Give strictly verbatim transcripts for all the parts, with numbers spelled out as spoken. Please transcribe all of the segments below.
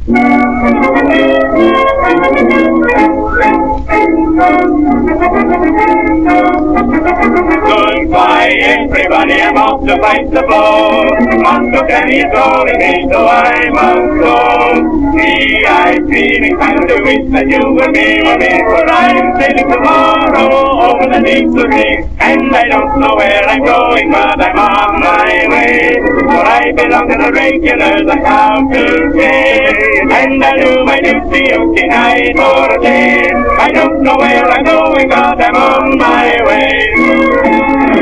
Goodbye, everybody, I'm off to fight the blow. Moscow Danny is rolling me, so I must go. See, I'm feeling kind of wish that you were me, were me, for I'm sailing tomorrow over the deep blue sea. And I don't know where I'm going, but I'm on my way. For I belong to the regulars, I have to say. And I do my duty okay night or day. I don't know where I'm going, but I'm on my way.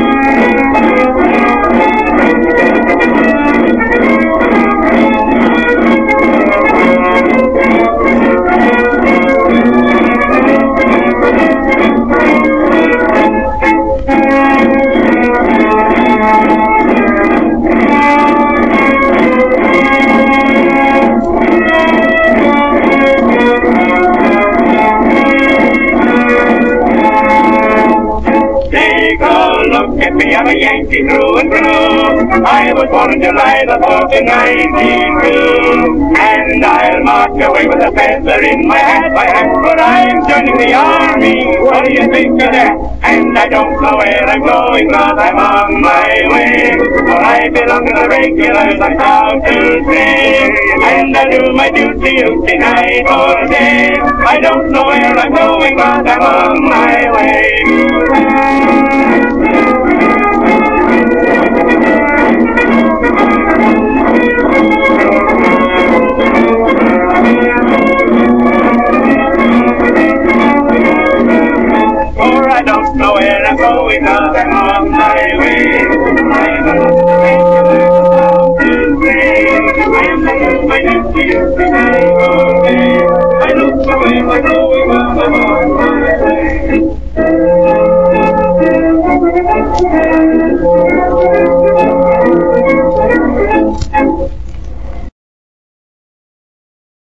Look at me, I'm a Yankee through and through. I was born in July the fourth in nineteen oh two. And I'll march away with a feather in my hat, my hat, but I'm joining the army. What do you think of that? And I don't know where I'm going, but I'm on my way. For I belong to the regulars, I'm proud to say. And I do my duty duty night or day. I don't know where I'm going, but I'm on my way. For I don't know where I'm going, but I'm on my way. I'm a regular to say. I am the my duty tonight all day. I don't know where I'm going, but I'm on